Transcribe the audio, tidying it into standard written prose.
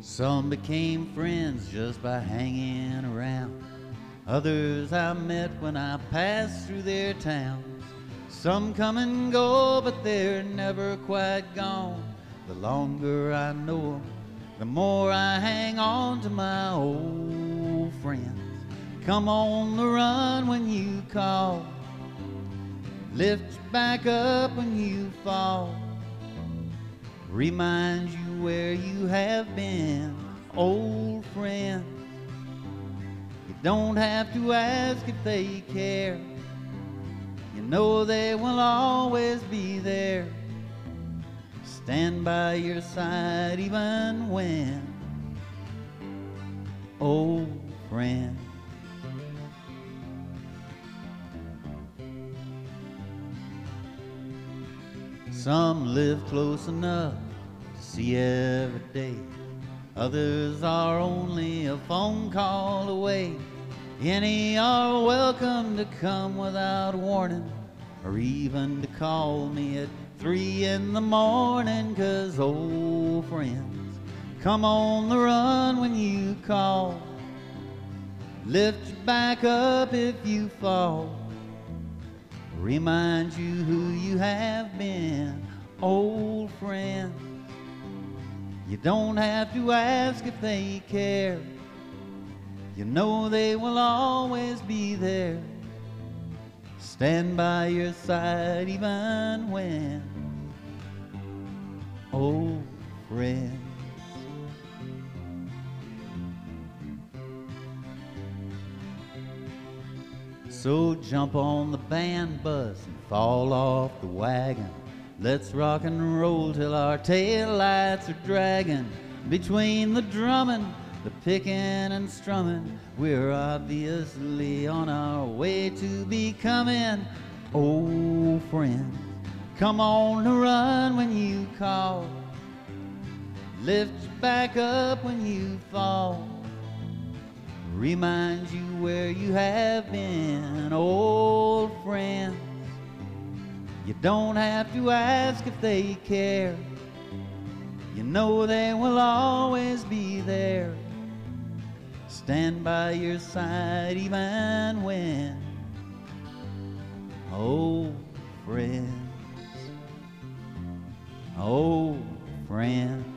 Some became friends just by hanging around. Others I met when I passed through their towns. Some come and go, but they're never quite gone. The longer I know them, the more I hang on to my old friends. Come on the run when you call, lift you back up when you fall, remind you where you have been, old friends. You don't have to ask if they care. You know they will always be there, stand by your side even when, old friend. Some live close enough to see every day. Others are only a phone call away. Any are welcome to come without warning, or even to call me at 3 in the morning, 'cause old friends come on the run when you call, lift you back up if you fall, remind you who you have been, old friends. You don't have to ask if they care. You know they will always be there, stand by your side even when, old friends. So jump on the band bus and fall off the wagon. Let's rock and roll till our tail lights are dragging. Between the drumming, the picking and strumming, we're obviously on our way to becoming old friends. Come on the run when you call, lift you back up when you fall, remind you where you have been, old friends. You don't have to ask if they care. You know they will always be there, stand by your side even when, old friends, old friends.